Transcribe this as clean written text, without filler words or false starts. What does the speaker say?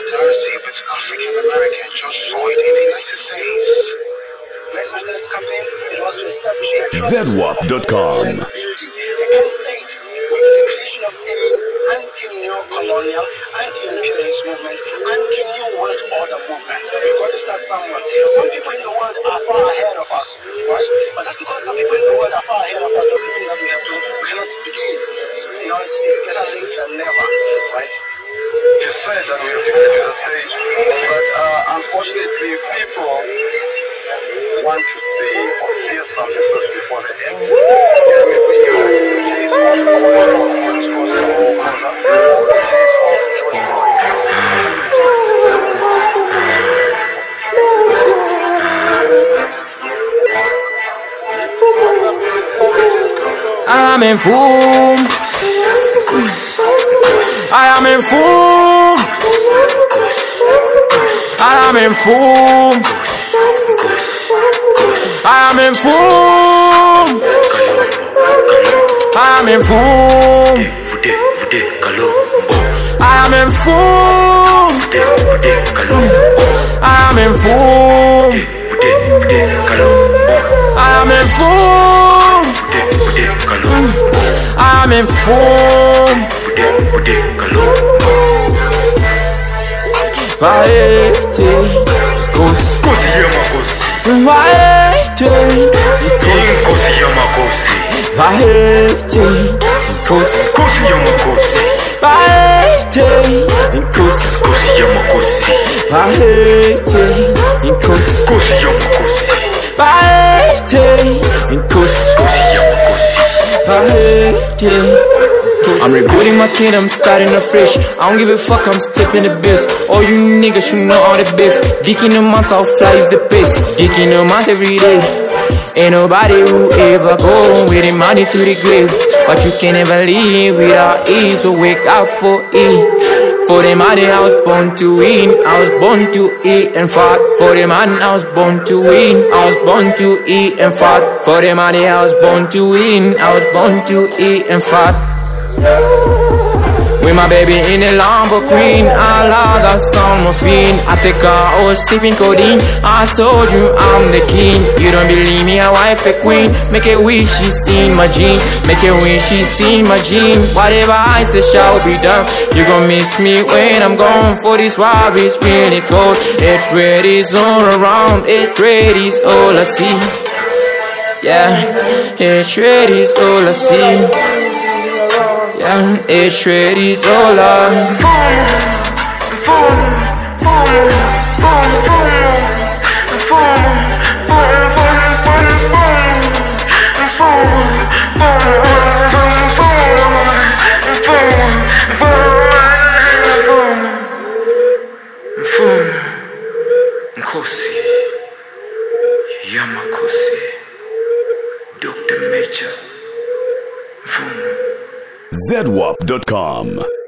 solidarity with African American George Floyd in the United States. Next this campaign, it was to establish a ZWAP.com. building a end state with the creation of a anti-neo-colonial, anti-imperialist movement, anti-new world order movement. We've got to start somewhere. Some people in the world are far ahead of us, right? But that's because some people in the world are far ahead of us doesn't mean that we cannot begin. You know, it's better late than never, right? You said that we have to get to the stage, but unfortunately, people want to see or hear something first before they act. I am in full. I am in full. I am in full. I am in full. I am in full. I am in full. I am in full. I am in full. I am in full. Vaete, vaete, I'm rebooting my kingdom, starting afresh. I don't give a fuck, I'm stepping the best. All you niggas, you know all the best. Dick in a month, I'll fly is the best. Dick in a month every day. Ain't nobody who ever go with the money to the grave. But you can never leave without E, so wake up for E. For the money I was born to win, I was born to eat and fat. For the money I was born to win, I was born to eat and fat. For the money I was born to win, I was born to eat and fat. With my baby in the Lambo Queen, I love that summer fiend. I take her, I was sipping codeine. I told you I'm the king. You don't believe me, I wife a queen. Make a wish, she's seen my gene. Make a wish, she's seen my gene. Whatever I say shall be done. You gon' miss me when I'm gone. For this wild, it's really cold. It's red is all around. It's red is all I see. Yeah, it's red is all I see. Yeah, it's ready, so long. Nkosi, Yamakosi, Dr. Major, ZWAP.com.